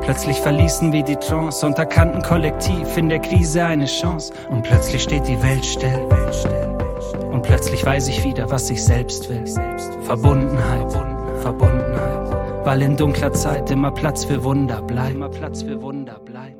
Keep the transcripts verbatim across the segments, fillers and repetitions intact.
Plötzlich verließen wir die Trance und erkannten kollektiv in der Krise eine Chance. Und plötzlich steht die Welt still. Und plötzlich weiß ich wieder, was ich selbst will. Verbundenheit, Verbundenheit. Weil in dunkler Zeit immer Platz für Wunder bleibt. Immer Platz für Wunder bleibt.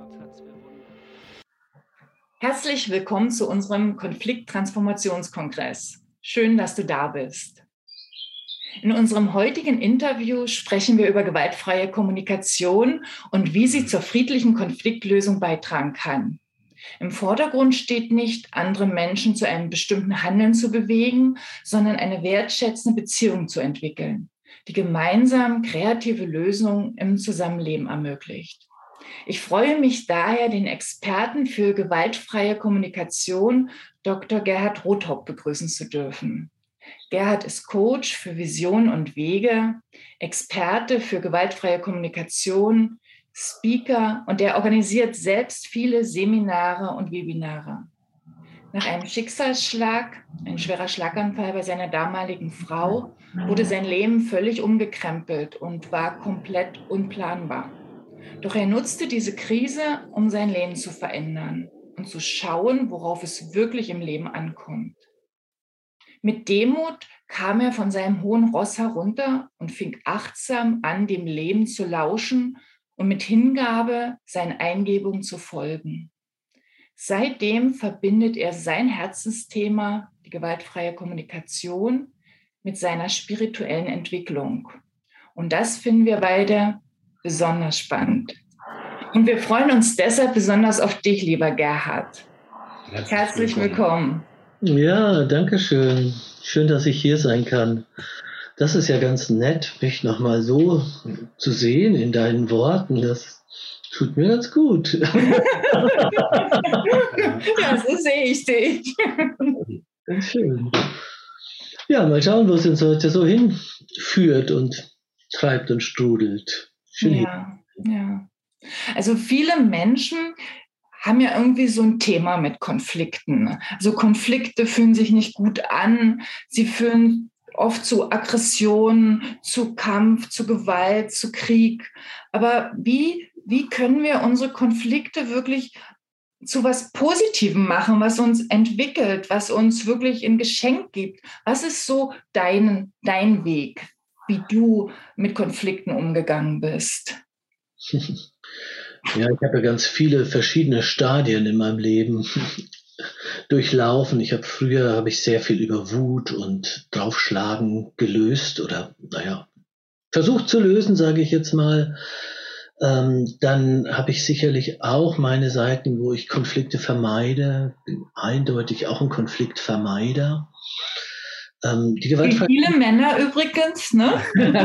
Herzlich willkommen zu unserem Konflikttransformationskongress. Schön, dass du da bist. In unserem heutigen Interview sprechen wir über gewaltfreie Kommunikation und wie sie zur friedlichen Konfliktlösung beitragen kann. Im Vordergrund steht nicht, andere Menschen zu einem bestimmten Handeln zu bewegen, sondern eine wertschätzende Beziehung zu entwickeln, die gemeinsam kreative Lösungen im Zusammenleben ermöglicht. Ich freue mich daher, den Experten für gewaltfreie Kommunikation, Doktor Gerhard Rothaupt, begrüßen zu dürfen. Gerhard ist Coach für Vision und Wege, Experte für gewaltfreie Kommunikation, Speaker und er organisiert selbst viele Seminare und Webinare. Nach einem Schicksalsschlag, ein schwerer Schlaganfall bei seiner damaligen Frau, wurde sein Leben völlig umgekrempelt und war komplett unplanbar. Doch er nutzte diese Krise, um sein Leben zu verändern und zu schauen, worauf es wirklich im Leben ankommt. Mit Demut kam er von seinem hohen Ross herunter und fing achtsam an, dem Leben zu lauschen und mit Hingabe seinen Eingebungen zu folgen. Seitdem verbindet er sein Herzensthema, die gewaltfreie Kommunikation, mit seiner spirituellen Entwicklung. Und das finden wir beide besonders spannend. Und wir freuen uns deshalb besonders auf dich, lieber Gerhard. Herzlich, Herzlich willkommen. Ja, danke schön. Schön, dass ich hier sein kann. Das ist ja ganz nett, mich nochmal so zu sehen in deinen Worten. Das tut mir ganz gut. Ja, so sehe ich dich. Ganz schön. Ja, mal schauen, wo es uns heute so hinführt und treibt und strudelt. Schön. Ja, ja. Also viele Menschen haben ja irgendwie so ein Thema mit Konflikten. Also Konflikte fühlen sich nicht gut an. Sie führen oft zu Aggression, zu Kampf, zu Gewalt, zu Krieg. Aber wie, wie können wir unsere Konflikte wirklich zu was Positivem machen, was uns entwickelt, was uns wirklich ein Geschenk gibt? Was ist so dein, dein Weg, wie du mit Konflikten umgegangen bist? Ja, ich habe ja ganz viele verschiedene Stadien in meinem Leben durchlaufen. Ich habe früher habe ich sehr viel über Wut und Draufschlagen gelöst oder naja, versucht zu lösen, sage ich jetzt mal. Ähm, dann habe ich sicherlich auch meine Seiten, wo ich Konflikte vermeide. Bin eindeutig auch ein Konfliktvermeider. Ähm, die Wie viele Männer übrigens, ne?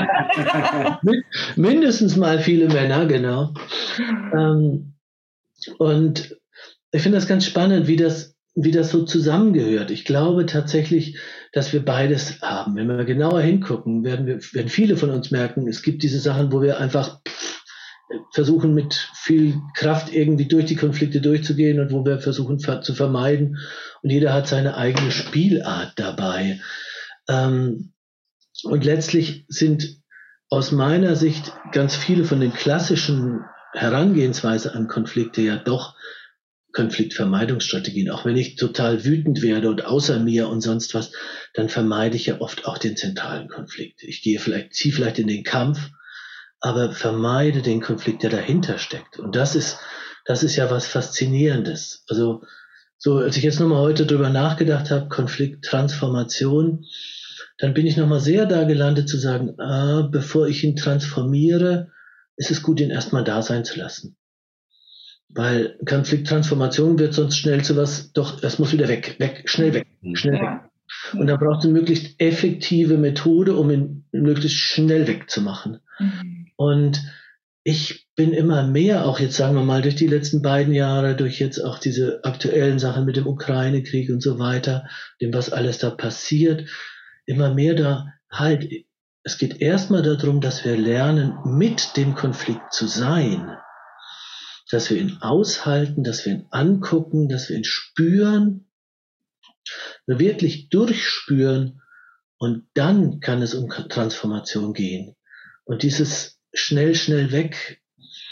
Mindestens mal viele Männer, genau. Ähm, und ich finde das ganz spannend, wie das, wie das so zusammengehört. Ich glaube tatsächlich, dass wir beides haben. Wenn wir genauer hingucken, werden wir, werden viele von uns merken, es gibt diese Sachen, wo wir einfach pff, versuchen, mit viel Kraft irgendwie durch die Konflikte durchzugehen und wo wir versuchen ver- zu vermeiden. Und jeder hat seine eigene Spielart dabei. Ähm, und letztlich sind aus meiner Sicht ganz viele von den klassischen Herangehensweise an Konflikte ja doch Konfliktvermeidungsstrategien. Auch wenn ich total wütend werde und außer mir und sonst was, dann vermeide ich ja oft auch den zentralen Konflikt. Ich gehe vielleicht, ziehe vielleicht in den Kampf, aber vermeide den Konflikt, der dahinter steckt. Und das ist, das ist ja was Faszinierendes. Also, so, als ich jetzt nochmal heute drüber nachgedacht habe, Konflikttransformation, dann bin ich nochmal sehr da gelandet zu sagen, ah, bevor ich ihn transformiere, ist es gut, ihn erstmal da sein zu lassen. Weil Konflikttransformation wird sonst schnell zu was, doch, das muss wieder weg, weg, schnell weg, schnell weg. Und da braucht es eine möglichst effektive Methode, um ihn möglichst schnell wegzumachen. Mhm. Und ich bin immer mehr, auch jetzt sagen wir mal durch die letzten beiden Jahre, durch jetzt auch diese aktuellen Sachen mit dem Ukraine-Krieg und so weiter, dem was alles da passiert, immer mehr da halt, es geht erstmal darum, dass wir lernen, mit dem Konflikt zu sein, dass wir ihn aushalten, dass wir ihn angucken, dass wir ihn spüren, wirklich durchspüren und dann kann es um Transformation gehen. Und dieses schnell, schnell weg,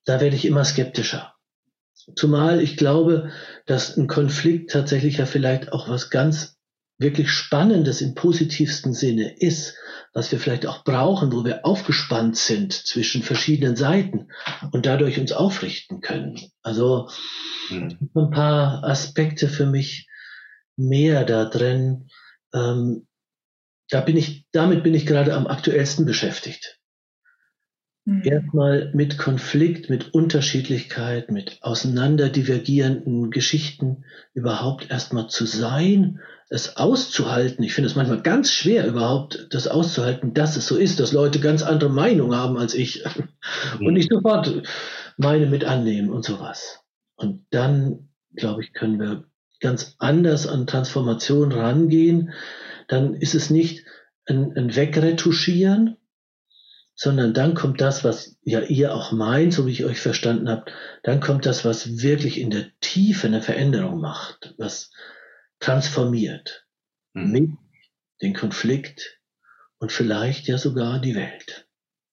da werde ich immer skeptischer. Zumal ich glaube, dass ein Konflikt tatsächlich ja vielleicht auch was ganz wirklich Spannendes im positivsten Sinne ist, was wir vielleicht auch brauchen, wo wir aufgespannt sind zwischen verschiedenen Seiten und dadurch uns aufrichten können. Also mhm. ein paar Aspekte für mich mehr da drin. Ähm, da bin ich, damit bin ich gerade am aktuellsten beschäftigt. Mhm. Erstmal mit Konflikt, mit Unterschiedlichkeit, mit auseinanderdivergierenden Geschichten überhaupt erstmal zu sein, es auszuhalten. Ich finde es manchmal ganz schwer, überhaupt das auszuhalten, dass es so ist, dass Leute ganz andere Meinungen haben als ich mhm. und nicht sofort meine mit annehmen und sowas. Und dann, glaube ich, können wir ganz anders an Transformation rangehen. Dann ist es nicht ein, ein Wegretuschieren, sondern dann kommt das, was ja ihr auch meint, so wie ich euch verstanden habe, dann kommt das, was wirklich in der Tiefe eine Veränderung macht, was transformiert mhm. mit den Konflikt und vielleicht ja sogar die Welt.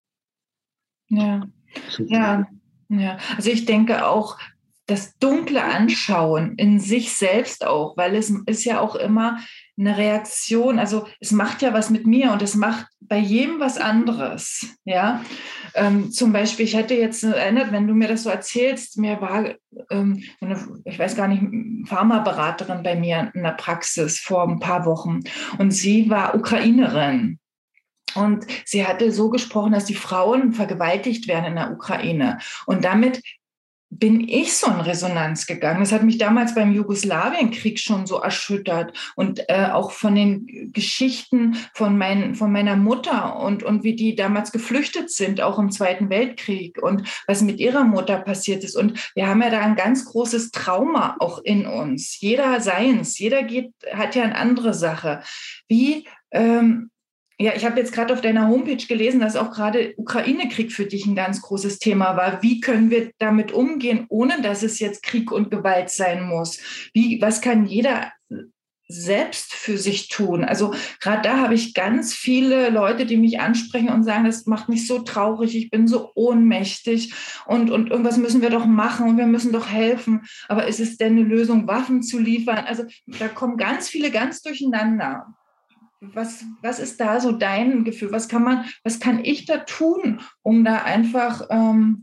Ja, ja, ja. Also ich denke auch, das Dunkle anschauen, in sich selbst auch, weil es ist ja auch immer eine Reaktion, also es macht ja was mit mir und es macht bei jedem was anderes, ja. Ähm, zum Beispiel, ich hatte jetzt erinnert, wenn du mir das so erzählst, mir war, ähm, eine, ich weiß gar nicht, Pharmaberaterin bei mir in der Praxis vor ein paar Wochen und sie war Ukrainerin. Und sie hatte so gesprochen, dass die Frauen vergewaltigt werden in der Ukraine. Und damit bin ich so in Resonanz gegangen. Das hat mich damals beim Jugoslawienkrieg schon so erschüttert und äh, auch von den Geschichten von, mein, von meiner Mutter und, und wie die damals geflüchtet sind, auch im Zweiten Weltkrieg und was mit ihrer Mutter passiert ist. Und wir haben ja da ein ganz großes Trauma auch in uns. Jeder seins, jeder geht, hat ja eine andere Sache. Wie ähm, Ja, ich habe jetzt gerade auf deiner Homepage gelesen, dass auch gerade Ukraine-Krieg für dich ein ganz großes Thema war. Wie können wir damit umgehen, ohne dass es jetzt Krieg und Gewalt sein muss? Wie, was kann jeder selbst für sich tun? Also gerade da habe ich ganz viele Leute, die mich ansprechen und sagen, das macht mich so traurig, ich bin so ohnmächtig und, und irgendwas müssen wir doch machen und wir müssen doch helfen. Aber ist es denn eine Lösung, Waffen zu liefern? Also da kommen ganz viele ganz durcheinander. Was, was ist da so dein Gefühl? Was kann man, was kann ich da tun, um da einfach ähm,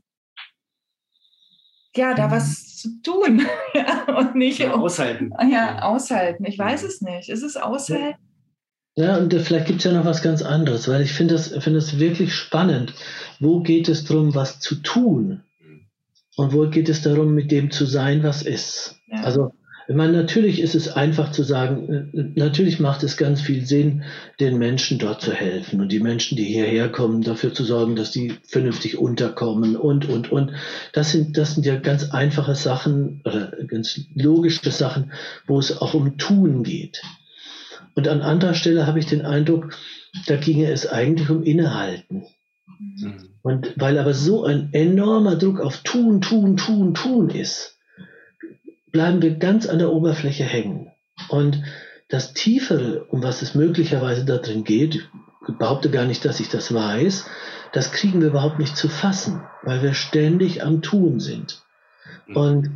ja, da was zu tun ja, und nicht ja, aushalten. Ja, aushalten. Ich weiß es nicht. Ist es aushalten? Ja, und vielleicht gibt es ja noch was ganz anderes, weil ich finde das, finde das wirklich spannend. Wo geht es darum, was zu tun? Und wo geht es darum, mit dem zu sein, was ist? Ja. Also ich meine, natürlich ist es einfach zu sagen, natürlich macht es ganz viel Sinn, den Menschen dort zu helfen und die Menschen, die hierher kommen, dafür zu sorgen, dass die vernünftig unterkommen und, und, und. Das sind, das sind ja ganz einfache Sachen oder ganz logische Sachen, wo es auch um Tun geht. Und an anderer Stelle habe ich den Eindruck, da ginge es eigentlich um Innehalten. Mhm. Und weil aber so ein enormer Druck auf Tun, Tun, Tun, Tun ist, bleiben wir ganz an der Oberfläche hängen. Und das Tiefere, um was es möglicherweise da drin geht, ich behaupte gar nicht, dass ich das weiß, das kriegen wir überhaupt nicht zu fassen, weil wir ständig am Tun sind. Und,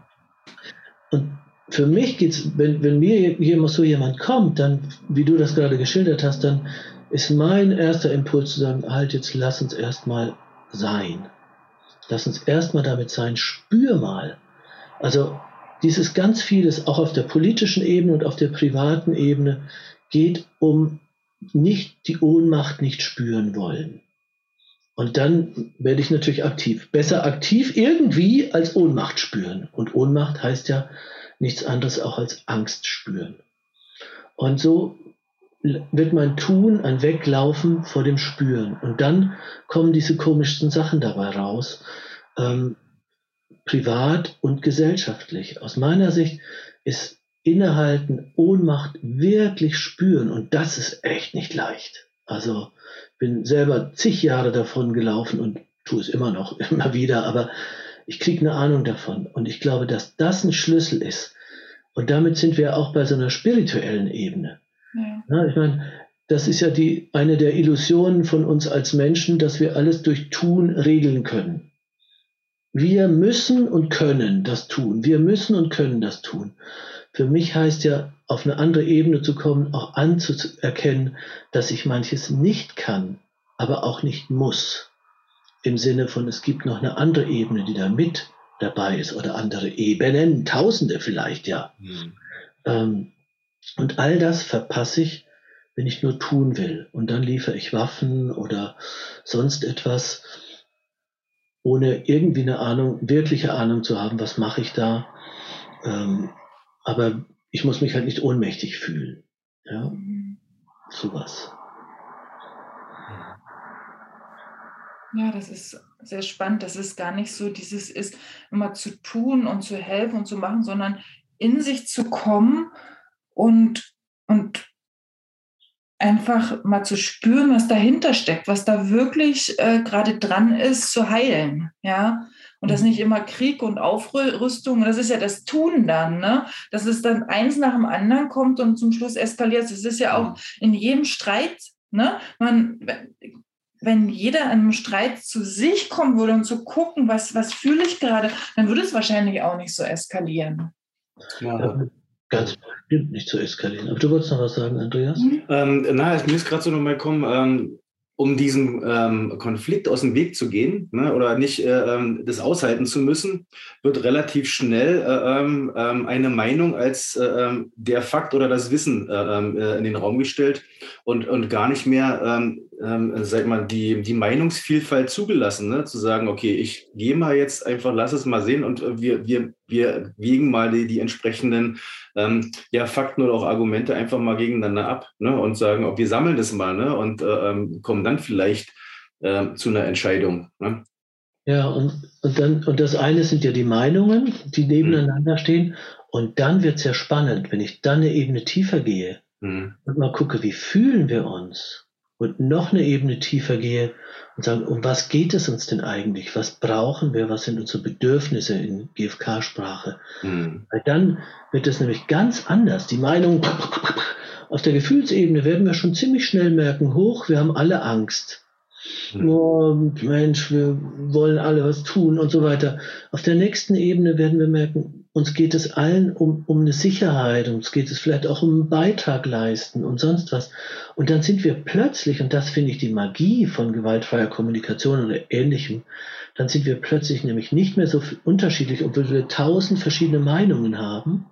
und für mich geht's, wenn, wenn mir hier so jemand kommt, dann, wie du das gerade geschildert hast, dann ist mein erster Impuls zu sagen, halt, jetzt lass uns erstmal sein. Lass uns erstmal damit sein, spür mal. Also, dieses ganz vieles, auch auf der politischen Ebene und auf der privaten Ebene, geht um nicht die Ohnmacht nicht spüren wollen. Und dann werde ich natürlich aktiv. Besser aktiv irgendwie als Ohnmacht spüren. Und Ohnmacht heißt ja nichts anderes auch als Angst spüren. Und so wird mein Tun ein Weglaufen vor dem Spüren. Und dann kommen diese komischsten Sachen dabei raus. Ähm, privat und gesellschaftlich. Aus meiner Sicht ist Innehalten, Ohnmacht wirklich spüren und das ist echt nicht leicht. Also ich bin selber zig Jahre davon gelaufen und tue es immer noch, immer wieder, aber ich kriege eine Ahnung davon und ich glaube, dass das ein Schlüssel ist. Und damit sind wir auch bei so einer spirituellen Ebene. Ja. Ja, ich meine, das ist ja die, eine der Illusionen von uns als Menschen, dass wir alles durch Tun regeln können. wir müssen und können das tun. Wir müssen und können das tun. Für mich heißt ja, auf eine andere Ebene zu kommen, auch anzuerkennen, dass ich manches nicht kann, aber auch nicht muss. Im Sinne von, es gibt noch eine andere Ebene, die da mit dabei ist oder andere Ebenen, Tausende vielleicht, ja. Mhm. Ähm, und all das verpasse ich, wenn ich nur tun will. Und dann liefere ich Waffen oder sonst etwas, ohne irgendwie eine Ahnung, wirkliche Ahnung zu haben, was mache ich da. Ähm, aber ich muss mich halt nicht ohnmächtig fühlen. Ja, sowas. Ja, das ist sehr spannend, dass es gar nicht so dieses ist, immer zu tun und zu helfen und zu machen, sondern in sich zu kommen und, und einfach mal zu spüren, was dahinter steckt, was da wirklich äh, gerade dran ist, zu heilen, ja. Und das nicht immer Krieg und Aufrüstung, das ist ja das Tun dann, ne? Dass es dann eins nach dem anderen kommt und zum Schluss eskaliert. Das ist ja auch in jedem Streit, ne? Man, wenn jeder in einem Streit zu sich kommen würde und zu gucken, was, was fühle ich gerade, dann würde es wahrscheinlich auch nicht so eskalieren. Ja. Ganz bestimmt nicht zu eskalieren. Aber du wolltest noch was sagen, Andreas? Mhm. Ähm, na, mir ist gerade so nochmal gekommen, ähm, um diesen ähm, Konflikt aus dem Weg zu gehen, ne, oder nicht äh, das aushalten zu müssen, wird relativ schnell äh, äh, eine Meinung als äh, der Fakt oder das Wissen äh, in den Raum gestellt und, und gar nicht mehr, äh, äh, sag mal, die, die Meinungsvielfalt zugelassen, ne, zu sagen, okay, ich gehe mal jetzt einfach, lass es mal sehen und wir, wir, wir wiegen mal die, die entsprechenden ähm, ja, Fakten oder auch Argumente einfach mal gegeneinander ab, ne, und sagen, oh, wir sammeln das mal, ne, und äh, kommen dann vielleicht äh, zu einer Entscheidung. Ne? Ja, und, und dann, und das eine sind ja die Meinungen, die nebeneinander mhm. stehen. Und dann wird es ja spannend, wenn ich dann eine Ebene tiefer gehe mhm. und mal gucke, wie fühlen wir uns? Und noch eine Ebene tiefer gehe und sagen, um was geht es uns denn eigentlich? Was brauchen wir? Was sind unsere Bedürfnisse in G F K-Sprache? Mhm. Weil dann wird es nämlich ganz anders. Die Meinung, auf der Gefühlsebene werden wir schon ziemlich schnell merken, hoch, wir haben alle Angst. Mhm. Oh, Mensch, wir wollen alle was tun und so weiter. Auf der nächsten Ebene werden wir merken, uns geht es allen um, um eine Sicherheit, uns geht es vielleicht auch um einen Beitrag leisten und sonst was. Und dann sind wir plötzlich, und das finde ich die Magie von gewaltfreier Kommunikation oder Ähnlichem, dann sind wir plötzlich nämlich nicht mehr so unterschiedlich, obwohl wir tausend verschiedene Meinungen haben,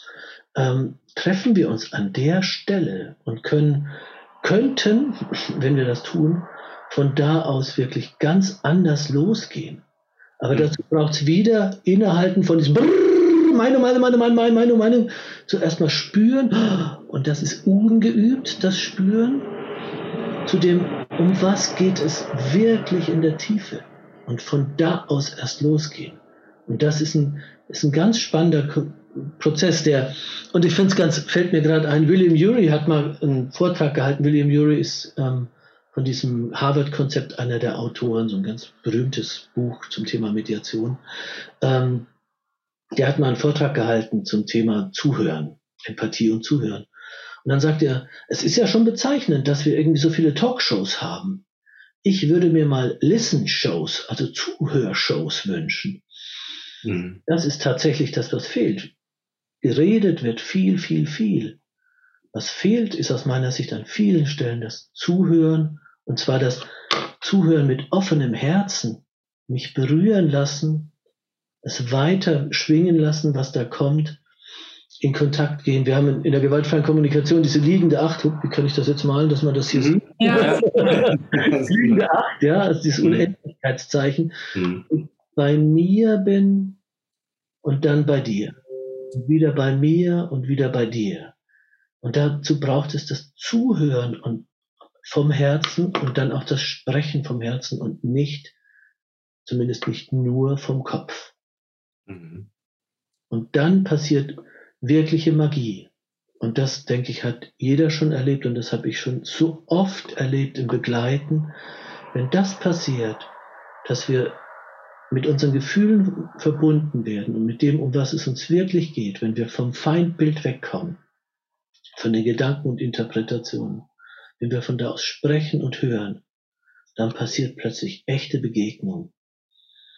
ähm, treffen wir uns an der Stelle und können, könnten, wenn wir das tun, von da aus wirklich ganz anders losgehen. Aber mhm. dazu braucht es wieder Innehalten von diesem Brrr, meine, meine, meine, meine, meine, meine, meine, zuerst mal spüren, und das ist ungeübt, das Spüren, zu dem, um was geht es wirklich in der Tiefe, und von da aus erst losgehen. Und das ist ein, ist ein ganz spannender Ko- Prozess, der, und ich finde es ganz, fällt mir gerade ein, William Ury hat mal einen Vortrag gehalten. William Ury ist ähm, von diesem Harvard-Konzept einer der Autoren, so ein ganz berühmtes Buch zum Thema Mediation. Ähm, der hat mal einen Vortrag gehalten zum Thema Zuhören, Empathie und Zuhören. Und dann sagt er, es ist ja schon bezeichnend, dass wir irgendwie so viele Talkshows haben. Ich würde mir mal Listen-Shows, also Zuhörshows wünschen. Mhm. Das ist tatsächlich das, was fehlt. Geredet wird viel, viel, viel. Was fehlt, ist aus meiner Sicht an vielen Stellen das Zuhören, und zwar das Zuhören mit offenem Herzen, mich berühren lassen, es weiter schwingen lassen, was da kommt, in Kontakt gehen. Wir haben in der gewaltfreien Kommunikation diese liegende Acht, wie kann ich das jetzt malen, dass man das hier sieht? Ja. Liegende Acht, ja, also dieses Unendlichkeitszeichen. Mhm. Ich bei mir bin und dann bei dir. Und wieder bei mir und wieder bei dir. Und dazu braucht es das Zuhören und vom Herzen und dann auch das Sprechen vom Herzen und nicht, zumindest nicht nur vom Kopf. Mhm. Und dann passiert wirkliche Magie. Und das, denke ich, hat jeder schon erlebt, und das habe ich schon so oft erlebt im Begleiten. Wenn das passiert, dass wir mit unseren Gefühlen verbunden werden und mit dem, um was es uns wirklich geht, wenn wir vom Feindbild wegkommen, von den Gedanken und Interpretationen, wenn wir von da aus sprechen und hören, dann passiert plötzlich echte Begegnung.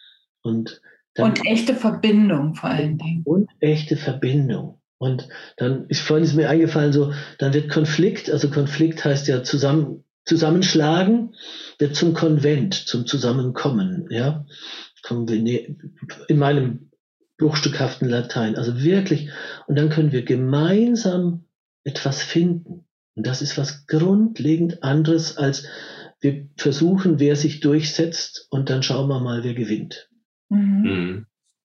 Und, dann, und echte Verbindung vor allen Dingen. Und echte Verbindung. Und dann ist vorhin ist mir eingefallen, so, dann wird Konflikt, also Konflikt heißt ja zusammen, zusammenschlagen, wird zum Konvent, zum Zusammenkommen, ja. In meinem bruchstückhaften Latein, also wirklich. Und dann können wir gemeinsam etwas finden. Und das ist was grundlegend anderes, als wir versuchen, wer sich durchsetzt, und dann schauen wir mal, wer gewinnt. Mhm.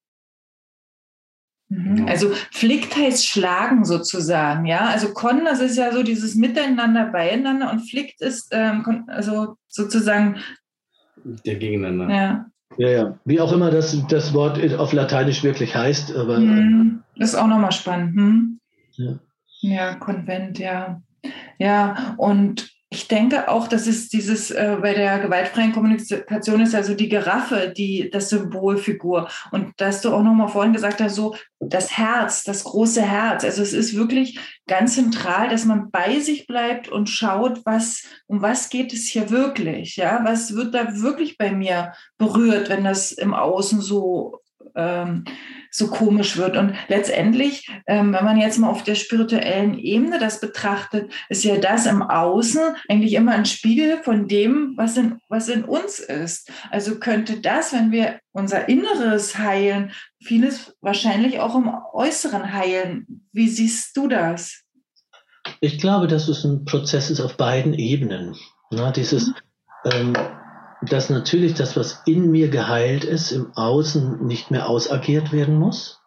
Mhm. Also Pflicht heißt schlagen sozusagen, ja. Also Kon, das ist ja so dieses Miteinander, Beieinander, und Pflicht ist ähm, also sozusagen der Gegeneinander. Ja. Ja, ja. Wie auch immer das, das Wort auf Lateinisch wirklich heißt. Aber, hm, das ist auch nochmal spannend. Hm? Ja. ja, Konvent, ja. Ja, und ich denke auch, dass es dieses, äh, bei der gewaltfreien Kommunikation ist also die Giraffe, die, das Symbolfigur. Und dass du auch nochmal vorhin gesagt hast, so das Herz, das große Herz. Also es ist wirklich ganz zentral, dass man bei sich bleibt und schaut, was, um was geht es hier wirklich? Ja, was wird da wirklich bei mir berührt, wenn das im Außen so ähm, so komisch wird. Und letztendlich, ähm, wenn man jetzt mal auf der spirituellen Ebene das betrachtet, ist ja das im Außen eigentlich immer ein Spiegel von dem, was in, was in uns ist. Also könnte das, wenn wir unser Inneres heilen, vieles wahrscheinlich auch im Äußeren heilen. Wie siehst du das? Ich glaube, dass es ein Prozess ist auf beiden Ebenen. Na, dieses, ähm, dass natürlich das, was in mir geheilt ist, im Außen nicht mehr ausagiert werden muss,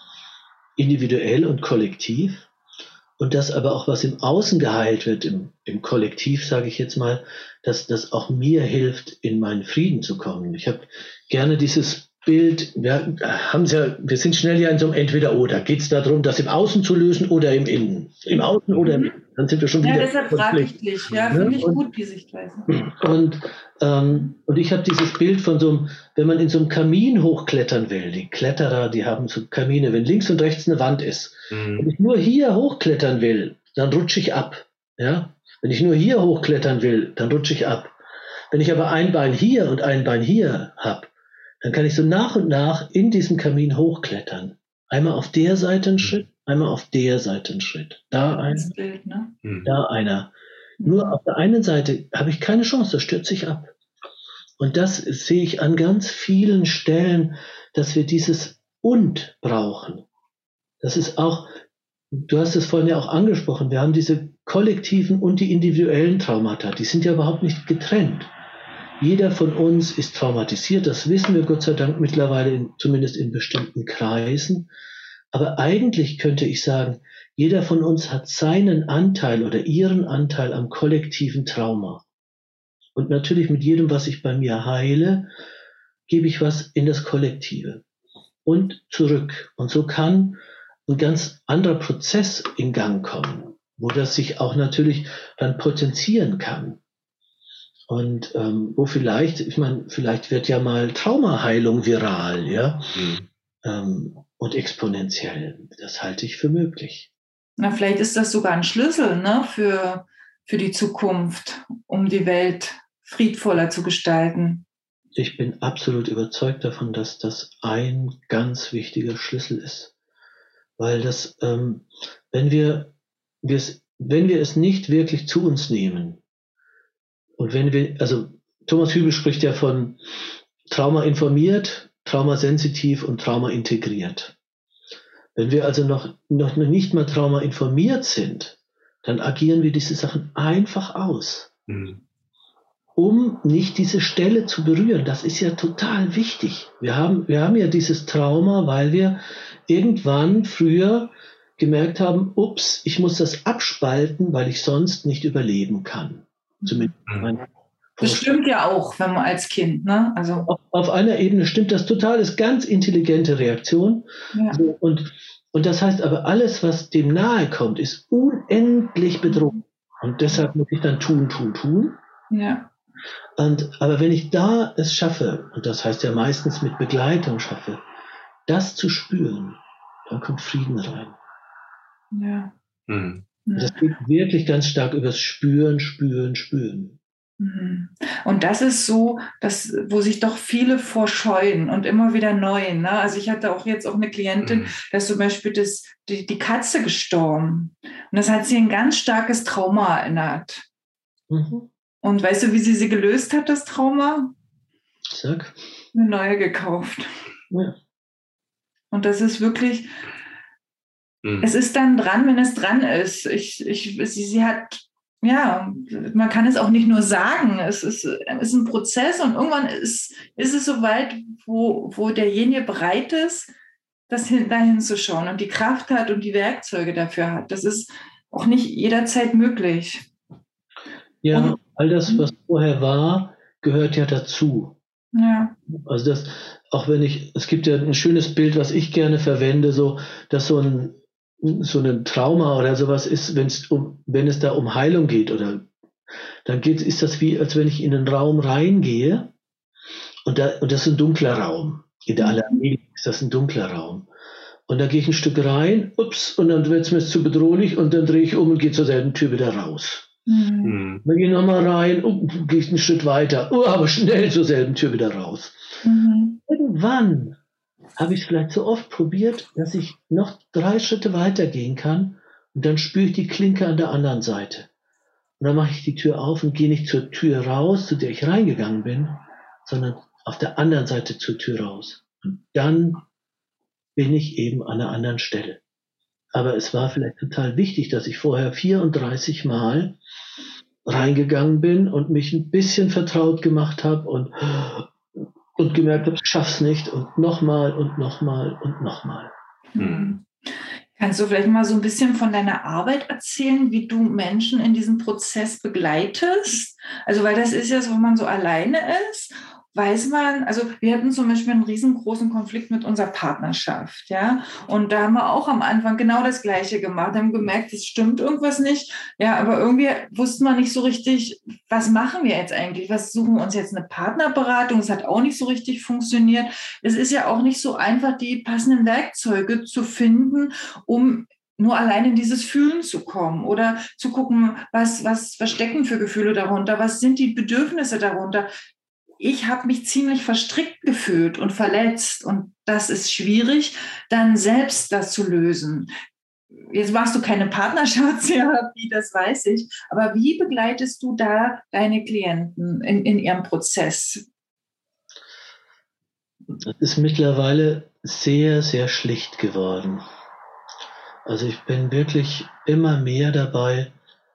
individuell und kollektiv, und dass aber auch, was im Außen geheilt wird, im, im Kollektiv, sage ich jetzt mal, dass das auch mir hilft, in meinen Frieden zu kommen. Ich habe gerne dieses Bild, wir, haben's ja, wir sind schnell ja in so einem Entweder-Oder. Geht es darum, das im Außen zu lösen oder im Innen? Im Außen oder im Innen? Dann sind wir schon ja, wieder... Ja, deshalb frage ich dich. Ja, finde ich gut, die Sichtweise. Und, ähm, und ich habe dieses Bild von so einem, wenn man in so einem Kamin hochklettern will, die Kletterer, die haben so Kamine, wenn links und rechts eine Wand ist. Mhm. Wenn ich nur hier hochklettern will, dann rutsche ich ab. Ja? Wenn ich nur hier hochklettern will, dann rutsche ich ab. Wenn ich aber ein Bein hier und ein Bein hier habe, dann kann ich so nach und nach in diesem Kamin hochklettern. Einmal auf der Seite einen Schritt, einmal auf der Seite einen Schritt. Da einer, Bild, ne? da einer. Nur auf der einen Seite habe ich keine Chance, da stürze ich ab. Und das sehe ich an ganz vielen Stellen, dass wir dieses Und brauchen. Das ist auch, du hast es vorhin ja auch angesprochen, wir haben diese kollektiven und die individuellen Traumata, die sind ja überhaupt nicht getrennt. Jeder von uns ist traumatisiert, das wissen wir Gott sei Dank mittlerweile, in, zumindest in bestimmten Kreisen. Aber eigentlich könnte ich sagen, jeder von uns hat seinen Anteil oder ihren Anteil am kollektiven Trauma. Und natürlich mit jedem, was ich bei mir heile, gebe ich was in das Kollektive und zurück. Und so kann ein ganz anderer Prozess in Gang kommen, wo das sich auch natürlich dann potenzieren kann. Und ähm, wo vielleicht, ich meine, vielleicht wird ja mal Traumaheilung viral, ja, mhm. ähm, und exponentiell. Das halte ich für möglich. Na, vielleicht ist das sogar ein Schlüssel, ne, für, für die Zukunft, um die Welt friedvoller zu gestalten. Ich bin absolut überzeugt davon, dass das ein ganz wichtiger Schlüssel ist. Weil das, ähm, wenn wir, wir's, wenn wir es nicht wirklich zu uns nehmen, und wenn wir, also Thomas Hübel spricht ja von Trauma informiert, Trauma sensitiv und Trauma integriert. Wenn wir also noch, noch nicht mal Trauma informiert sind, dann agieren wir diese Sachen einfach aus, mhm. um nicht diese Stelle zu berühren. Das ist ja total wichtig. Wir haben, wir haben ja dieses Trauma, weil wir irgendwann früher gemerkt haben, ups, ich muss das abspalten, weil ich sonst nicht überleben kann. Zumindest mein das stimmt ja auch, wenn man als Kind, ne? Also auf, auf einer Ebene stimmt das total, ist ganz intelligente Reaktion. Ja. So, und, und das heißt aber, alles, was dem nahe kommt, ist unendlich bedrohlich. Und deshalb muss ich dann tun, tun, tun. Ja. Und, aber wenn ich da es schaffe, und das heißt ja meistens mit Begleitung schaffe, das zu spüren, dann kommt Frieden rein. Ja. Mhm. Das geht wirklich ganz stark übers Spüren, Spüren, Spüren. Und das ist so, dass, wo sich doch viele vorscheuen und immer wieder neu. Ne? Also ich hatte auch jetzt auch eine Klientin, mhm. da ist zum Beispiel das, die, die Katze gestorben. Und das hat sie ein ganz starkes Trauma erinnert. Mhm. Und weißt du, wie sie sie gelöst hat, das Trauma? Sag. Eine neue gekauft. Ja. Und das ist wirklich, mhm. es ist dann dran, wenn es dran ist. Ich, ich, sie, sie hat... Ja, man kann es auch nicht nur sagen. Es ist, es ist ein Prozess und irgendwann ist, ist es so weit, wo, wo derjenige bereit ist, das hin, dahin zu schauen und die Kraft hat und die Werkzeuge dafür hat. Das ist auch nicht jederzeit möglich. Ja, und, all das, was vorher war, gehört ja dazu. Ja. Also das, auch wenn ich, es gibt ja ein schönes Bild, was ich gerne verwende, so, dass so ein so ein Trauma oder sowas ist, wenn es um, wenn es da um Heilung geht, oder dann geht, ist das wie, als wenn ich in einen Raum reingehe und da, und das ist ein dunkler Raum. In der aller Regel ist das ein dunkler Raum. Und da gehe ich ein Stück rein, ups, und dann wird es mir zu bedrohlich und dann drehe ich um und gehe zur selben Tür wieder raus. Mhm. Dann gehe ich nochmal rein, uh, gehe ich einen Schritt weiter, uh, aber schnell zur selben Tür wieder raus. Mhm. Irgendwann habe ich es vielleicht so oft probiert, dass ich noch drei Schritte weitergehen kann und dann spüre ich die Klinke an der anderen Seite. Und dann mache ich die Tür auf und gehe nicht zur Tür raus, zu der ich reingegangen bin, sondern auf der anderen Seite zur Tür raus. Und dann bin ich eben an einer anderen Stelle. Aber es war vielleicht total wichtig, dass ich vorher vierunddreißig Mal reingegangen bin und mich ein bisschen vertraut gemacht habe und und gemerkt habe, ich schaff's nicht und nochmal und nochmal und nochmal. Mhm. Kannst du vielleicht mal so ein bisschen von deiner Arbeit erzählen, wie du Menschen in diesem Prozess begleitest? Also, weil das ist ja so, wenn man so alleine ist, weiß man, also wir hatten zum Beispiel einen riesengroßen Konflikt mit unserer Partnerschaft, ja, und da haben wir auch am Anfang genau das Gleiche gemacht, haben gemerkt, es stimmt irgendwas nicht, ja, aber irgendwie wussten wir nicht so richtig, was machen wir jetzt eigentlich, was suchen wir uns jetzt eine Partnerberatung, es hat auch nicht so richtig funktioniert, es ist ja auch nicht so einfach, die passenden Werkzeuge zu finden, um nur allein in dieses Fühlen zu kommen oder zu gucken, was, was verstecken für Gefühle darunter, was sind die Bedürfnisse darunter. Ich habe mich ziemlich verstrickt gefühlt und verletzt und das ist schwierig, dann selbst das zu lösen. Jetzt machst du keine Partnerschaftstherapie, das weiß ich, aber wie begleitest du da deine Klienten in, in ihrem Prozess? Das ist mittlerweile sehr, sehr schlicht geworden. Also ich bin wirklich immer mehr dabei,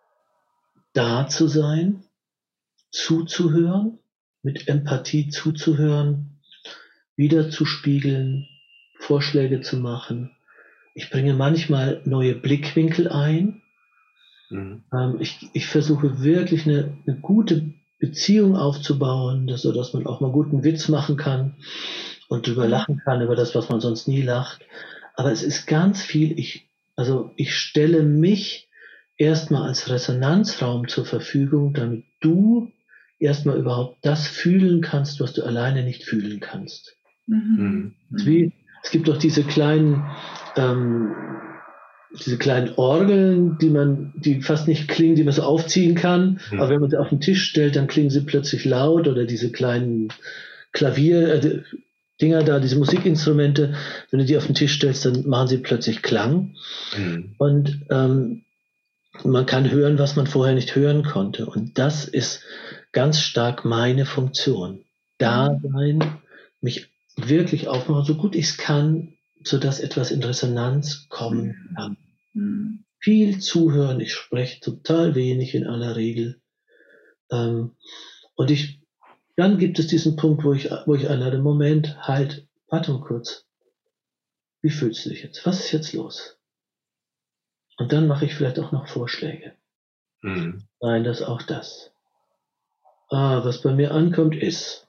da zu sein, zuzuhören, mit Empathie zuzuhören, wiederzuspiegeln, Vorschläge zu machen. Ich bringe manchmal neue Blickwinkel ein. Mhm. Ähm, ich, ich versuche wirklich eine, eine gute Beziehung aufzubauen, dass, so dass man auch mal guten Witz machen kann und drüber lachen kann, über das, was man sonst nie lacht. Aber es ist ganz viel, ich, also ich stelle mich erstmal als Resonanzraum zur Verfügung, damit du erstmal überhaupt das fühlen kannst, was du alleine nicht fühlen kannst. Mhm. Wie, es gibt doch diese kleinen, ähm, diese kleinen Orgeln, die man, die fast nicht klingen, die man so aufziehen kann, mhm. aber wenn man sie auf den Tisch stellt, dann klingen sie plötzlich laut, oder diese kleinen Klavier, äh, Dinger da, diese Musikinstrumente, wenn du die auf den Tisch stellst, dann machen sie plötzlich Klang. Mhm. Und ähm, man kann hören, was man vorher nicht hören konnte. Und das ist ganz stark meine Funktion. Da sein, mich wirklich aufmachen, so gut ich es kann, sodass etwas in Resonanz kommen kann. Mhm. Viel zuhören, ich spreche total wenig in aller Regel. Ähm, und ich, dann gibt es diesen Punkt, wo ich, wo ich einlade, Moment, halt, warte mal kurz. Wie fühlst du dich jetzt? Was ist jetzt los? Und dann mache ich vielleicht auch noch Vorschläge. Mhm. Nein, das auch das. Ah, was bei mir ankommt, ist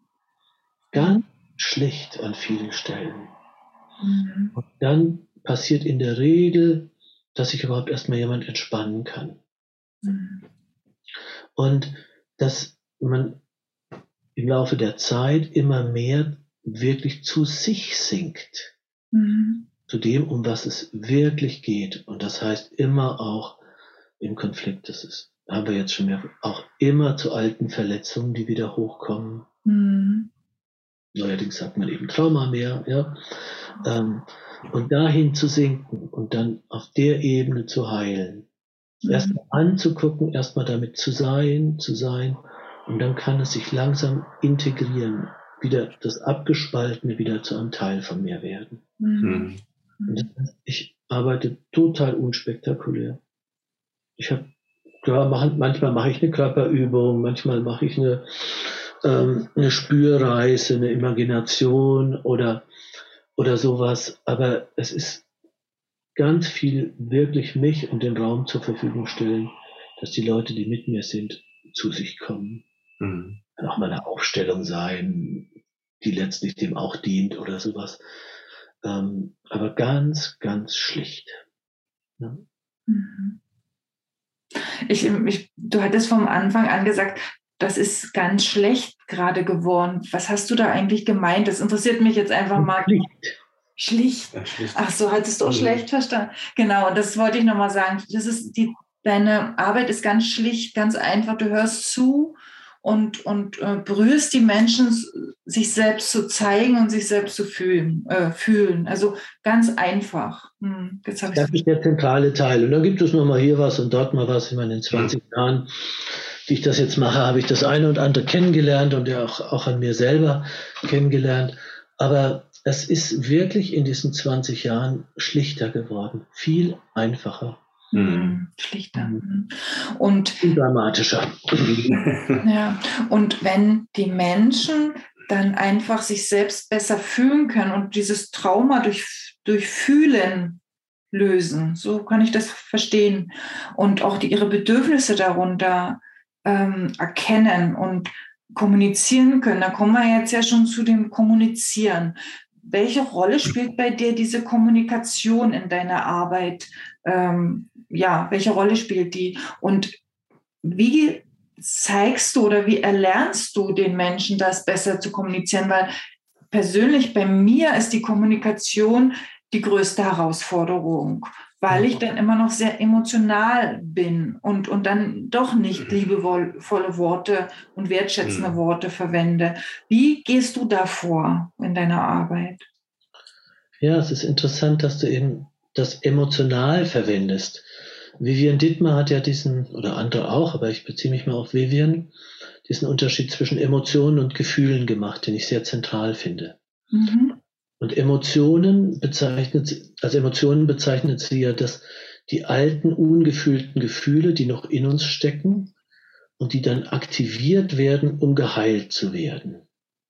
ganz schlicht an vielen Stellen. Mhm. Und dann passiert in der Regel, dass sich überhaupt erstmal jemand entspannen kann. Mhm. Und dass man im Laufe der Zeit immer mehr wirklich zu sich sinkt. Mhm. Zu dem, um was es wirklich geht. Und das heißt immer auch im Konflikt, dass es haben wir jetzt schon mehr, auch immer zu alten Verletzungen, die wieder hochkommen. Mhm. Neuerdings sagt man eben Trauma mehr, ja. Ähm, und dahin zu sinken und dann auf der Ebene zu heilen. Mhm. Erstmal anzugucken, erstmal damit zu sein, zu sein. Und dann kann es sich langsam integrieren, wieder das Abgespaltene wieder zu einem Teil von mir werden. Mhm. Und das heißt, ich arbeite total unspektakulär. Ich habe, klar, machen, manchmal mache ich eine Körperübung, manchmal mache ich eine, ähm, eine Spürreise, eine Imagination oder, oder sowas. Aber es ist ganz viel wirklich mich und den Raum zur Verfügung stellen, dass die Leute, die mit mir sind, zu sich kommen. Mhm. Kann auch mal eine Aufstellung sein, die letztlich dem auch dient oder sowas. Ähm, aber ganz, ganz schlicht. Ja. Mhm. Ich, ich, du hattest vom Anfang an gesagt, das ist ganz schlecht gerade geworden. Was hast du da eigentlich gemeint? Das interessiert mich jetzt einfach mal. Schlicht. Schlicht. Ja, schlicht. Ach so, hattest du auch Mhm. schlecht verstanden. Genau, und das wollte ich nochmal sagen. Das ist die, deine Arbeit ist ganz schlicht, ganz einfach. Du hörst zu und, und äh, berührst die Menschen, sich selbst zu zeigen und sich selbst zu fühlen. Äh, fühlen. Also ganz einfach. Hm, jetzt hab Das ist der zentrale Teil. Und dann gibt es nochmal hier was und dort mal was. Ich meine, in zwanzig mhm. Jahren, die ich das jetzt mache, habe ich das eine und andere kennengelernt und ja auch, auch an mir selber kennengelernt. Aber es ist wirklich in diesen zwanzig Jahren schlichter geworden. Viel einfacher. Mhm. Schlichter. Mhm. Und dramatischer. Ja, und wenn die Menschen dann einfach sich selbst besser fühlen können und dieses Trauma durch, durch Fühlen lösen, so kann ich das verstehen, und auch die, ihre Bedürfnisse darunter ähm, erkennen und kommunizieren können, da kommen wir jetzt ja schon zu dem Kommunizieren. Welche Rolle spielt bei dir diese Kommunikation in deiner Arbeit? Ähm, ja, welche Rolle spielt die? Und wie zeigst du oder wie erlernst du den Menschen, das besser zu kommunizieren? Weil persönlich bei mir ist die Kommunikation die größte Herausforderung, weil ich dann immer noch sehr emotional bin und, und dann doch nicht liebevolle Worte und wertschätzende mhm. Worte verwende. Wie gehst du da vor in deiner Arbeit? Ja, es ist interessant, dass du eben das emotional verwendest. Vivian Dittmar hat ja diesen, oder andere auch, aber ich beziehe mich mal auf Vivian, diesen Unterschied zwischen Emotionen und Gefühlen gemacht, den ich sehr zentral finde. Mhm. Und Emotionen bezeichnet, als Emotionen bezeichnet sie ja, dass die alten, ungefühlten Gefühle, die noch in uns stecken und die dann aktiviert werden, um geheilt zu werden.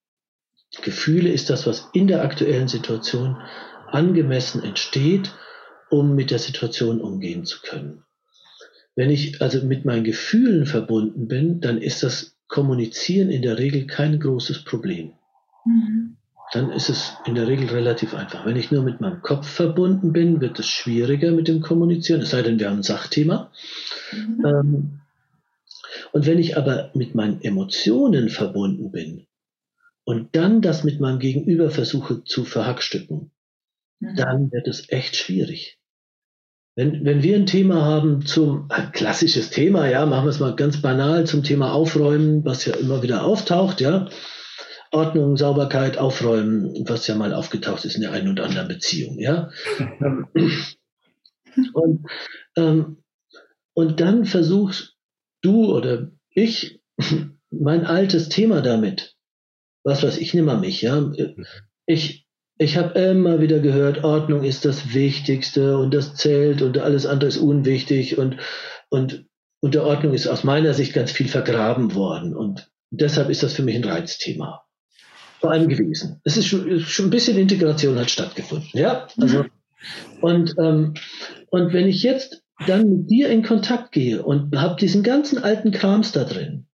Gefühle ist das, was in der aktuellen Situation angemessen entsteht, um mit der Situation umgehen zu können. Wenn ich also mit meinen Gefühlen verbunden bin, dann ist das Kommunizieren in der Regel kein großes Problem. Mhm. Dann ist es in der Regel relativ einfach. Wenn ich nur mit meinem Kopf verbunden bin, wird es schwieriger mit dem Kommunizieren, es sei denn, wir haben ein Sachthema. Mhm. Ähm, und wenn ich aber mit meinen Emotionen verbunden bin und dann das mit meinem Gegenüber versuche zu verhackstücken, mhm. dann wird es echt schwierig. Wenn, wenn wir ein Thema haben zum, ein klassisches Thema, ja, machen wir es mal ganz banal, zum Thema Aufräumen, was ja immer wieder auftaucht, ja, Ordnung, Sauberkeit, Aufräumen, was ja mal aufgetaucht ist in der einen oder anderen Beziehung, ja. und, ähm, und dann versuchst du oder ich mein altes Thema damit, was weiß ich, nimm mal mich, ja, ich Ich habe immer wieder gehört, Ordnung ist das Wichtigste und das zählt und alles andere ist unwichtig und, und unter Ordnung ist aus meiner Sicht ganz viel vergraben worden und deshalb ist das für mich ein Reizthema. Vor allem gewesen. Es ist schon, schon ein bisschen Integration hat stattgefunden, ja. Also, und, ähm, und wenn ich jetzt dann mit dir in Kontakt gehe und habe diesen ganzen alten Krams da drin,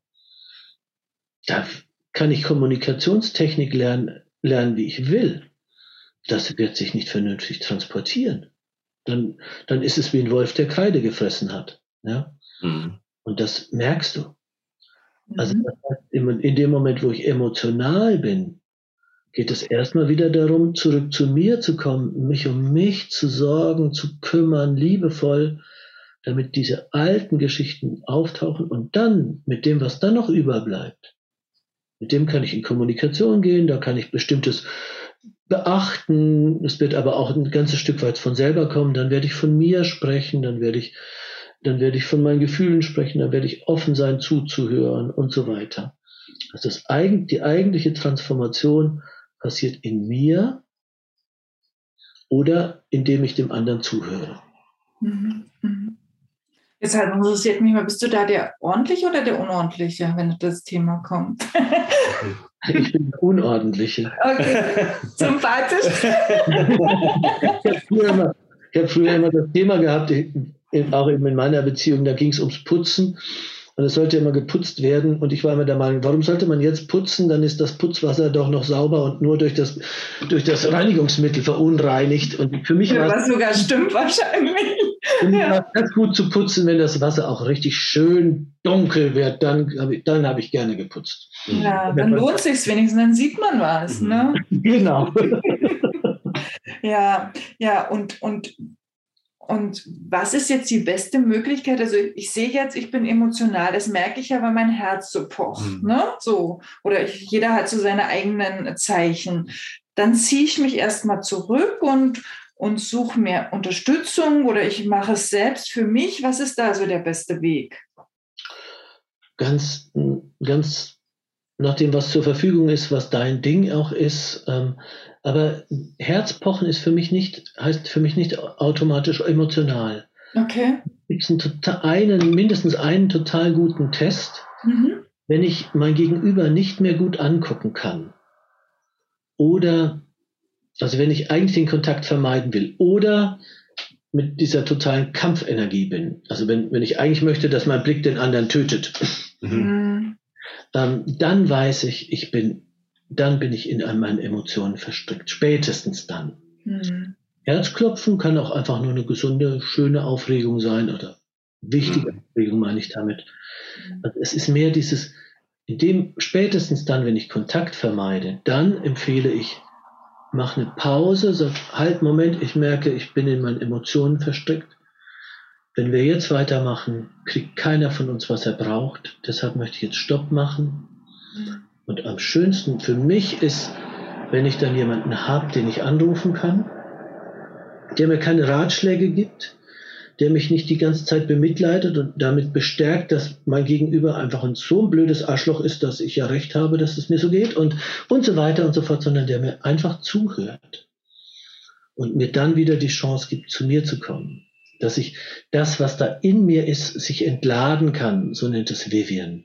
da kann ich Kommunikationstechnik lernen, lernen, wie ich will. Das wird sich nicht vernünftig transportieren. Dann, dann ist es wie ein Wolf, der Kreide gefressen hat. Ja? Mhm. Und das merkst du. Also das heißt, in dem Moment, wo ich emotional bin, geht es erstmal wieder darum, zurück zu mir zu kommen, mich um mich zu sorgen, zu kümmern, liebevoll, damit diese alten Geschichten auftauchen und dann mit dem, was dann noch überbleibt, mit dem kann ich in Kommunikation gehen, da kann ich bestimmtes beachten, es wird aber auch ein ganzes Stück weit von selber kommen, dann werde ich von mir sprechen, dann werde ich, dann werde ich von meinen Gefühlen sprechen, dann werde ich offen sein, zuzuhören und so weiter. Also das eigen, die eigentliche Transformation passiert in mir oder indem ich dem anderen zuhöre. Mhm. Mhm. Deshalb interessiert mich mal, bist du da der Ordentliche oder der Unordentliche, wenn das Thema kommt? Ich bin der Unordentliche. Okay, sympathisch. Ich habe früher, immer, ich hab früher immer das Thema gehabt, auch eben in meiner Beziehung, da ging es ums Putzen. Und es sollte immer geputzt werden. Und ich war immer der Meinung, warum sollte man jetzt putzen? Dann ist das Putzwasser doch noch sauber und nur durch das, durch das Reinigungsmittel verunreinigt. Und für mich ja, war was sogar stimmt wahrscheinlich. Für mich war es ganz gut zu putzen, wenn das Wasser auch richtig schön dunkel wird. Dann habe ich, dann hab ich gerne geputzt. Ja, dann lohnt es sich wenigstens, dann sieht man was. Ne? Genau. Ja, ja, und, und Und was ist jetzt die beste Möglichkeit? Also ich sehe jetzt, ich bin emotional, das merke ich ja, weil mein Herz so pocht, mhm. ne? So. Oder ich, jeder hat so seine eigenen Zeichen. Dann ziehe ich mich erstmal zurück und, und suche mir Unterstützung oder ich mache es selbst für mich. Was ist da so der beste Weg? Ganz, ganz nach dem, was zur Verfügung ist, was dein Ding auch ist. Ähm, Aber Herzpochen ist für mich nicht, heißt für mich nicht automatisch emotional. Okay. Es gibt einen, einen, mindestens einen total guten Test, mhm. wenn ich mein Gegenüber nicht mehr gut angucken kann. Oder, also wenn ich eigentlich den Kontakt vermeiden will. Oder mit dieser totalen Kampfenergie bin. Also wenn, wenn ich eigentlich möchte, dass mein Blick den anderen tötet. Mhm. ähm, dann weiß ich, ich bin dann bin ich in meinen Emotionen verstrickt. Spätestens dann. Mhm. Herzklopfen kann auch einfach nur eine gesunde, schöne Aufregung sein oder wichtige mhm. Aufregung, meine ich damit. Also es ist mehr dieses, in dem, spätestens dann, wenn ich Kontakt vermeide, dann empfehle ich, mach eine Pause, sag, halt, Moment, ich merke, ich bin in meinen Emotionen verstrickt. Wenn wir jetzt weitermachen, kriegt keiner von uns, was er braucht. Deshalb möchte ich jetzt Stopp machen. Mhm. Und am schönsten für mich ist, wenn ich dann jemanden habe, den ich anrufen kann, der mir keine Ratschläge gibt, der mich nicht die ganze Zeit bemitleidet und damit bestärkt, dass mein Gegenüber einfach ein so ein blödes Arschloch ist, dass ich ja recht habe, dass es mir so geht und, und so weiter und so fort, sondern der mir einfach zuhört und mir dann wieder die Chance gibt, zu mir zu kommen. Dass ich das, was da in mir ist, sich entladen kann, so nennt es Vivian.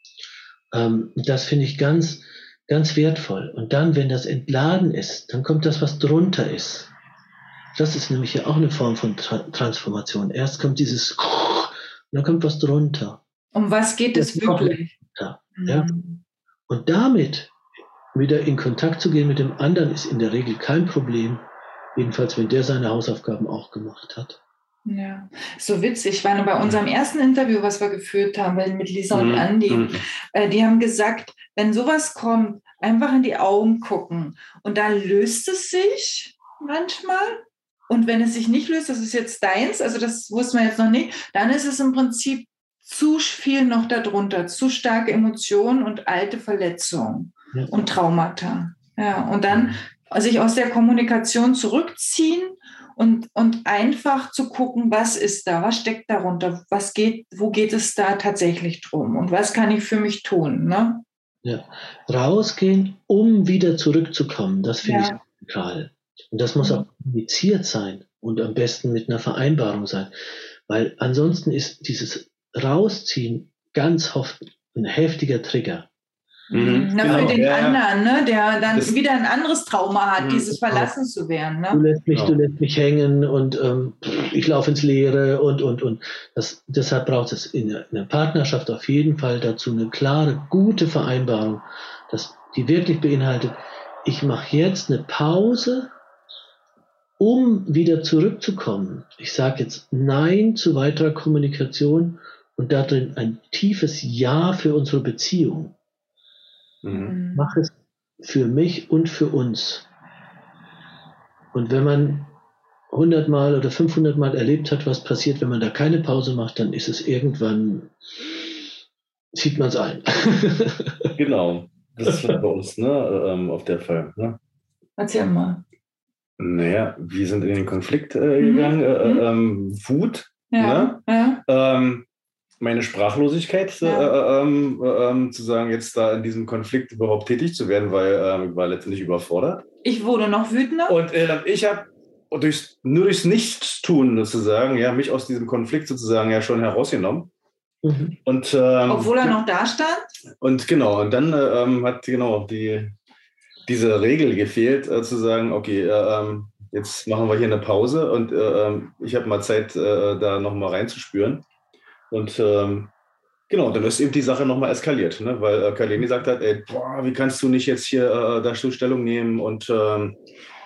Das finde ich ganz, ganz wertvoll. Und dann, wenn das entladen ist, dann kommt das, was drunter ist. Das ist nämlich ja auch eine Form von Tra- Transformation. Erst kommt dieses und dann kommt was drunter. Um was geht es wirklich? Ja, ja. Und damit wieder in Kontakt zu gehen mit dem anderen ist in der Regel kein Problem. Jedenfalls, wenn der seine Hausaufgaben auch gemacht hat. Ja, so witzig. Ich war bei unserem ersten Interview, was wir geführt haben mit Lisa und Andi, mhm. äh, die haben gesagt, wenn sowas kommt, einfach in die Augen gucken und dann löst es sich manchmal und wenn es sich nicht löst, das ist jetzt deins, also das wussten wir jetzt noch nicht, dann ist es im Prinzip zu viel noch darunter, zu starke Emotionen und alte Verletzungen ja. und Traumata. Ja, und dann sich aus der Kommunikation zurückziehen Und, und einfach zu gucken, was ist da, was steckt darunter, was geht, wo geht es da tatsächlich drum und was kann ich für mich tun, ne? Ja, rausgehen, um wieder zurückzukommen, das finde ja. ich zentral. Und das muss auch kommuniziert sein und am besten mit einer Vereinbarung sein, weil ansonsten ist dieses Rausziehen ganz oft ein heftiger Trigger. Mhm. Na, genau. Für den ja, anderen, ne, der dann das, wieder ein anderes Trauma hat, mhm. dieses verlassen zu werden. Ne? Du lässt mich, ja. du lässt mich hängen und ähm, ich laufe ins Leere und, und, und. Das, deshalb braucht es in der, in der Partnerschaft auf jeden Fall dazu eine klare, gute Vereinbarung, dass die wirklich beinhaltet, ich mache jetzt eine Pause, um wieder zurückzukommen. Ich sage jetzt Nein zu weiterer Kommunikation und darin ein tiefes Ja für unsere Beziehung. Mhm. Mach es für mich und für uns. Und wenn man hundert Mal oder fünfhundert Mal erlebt hat, was passiert, wenn man da keine Pause macht, dann ist es irgendwann, zieht man es ein. Genau, das ist bei uns, ne, ähm, auf der Fall. Ne? Erzähl mal. Naja, wir sind in den Konflikt äh, gegangen, mhm. äh, ähm, Wut, ja, ne? ja. Ähm, meine Sprachlosigkeit, ja. äh, ähm, äh, zu sagen, jetzt da in diesem Konflikt überhaupt tätig zu werden, weil äh, ich war letztendlich überfordert. Ich wurde noch wütender. Und äh, ich habe durch, nur durchs Nichtstun sozusagen, ja, mich aus diesem Konflikt sozusagen ja schon herausgenommen. Mhm. Und, ähm, obwohl er noch da stand? Und genau, und dann äh, hat genau die, diese Regel gefehlt, äh, zu sagen, okay, äh, jetzt machen wir hier eine Pause und äh, ich habe mal Zeit, äh, da nochmal reinzuspüren. Und ähm, genau, dann ist eben die Sache nochmal eskaliert, ne? Weil äh, Kaleni gesagt hat, ey, boah, wie kannst du nicht jetzt hier äh, da Stellung nehmen und ähm,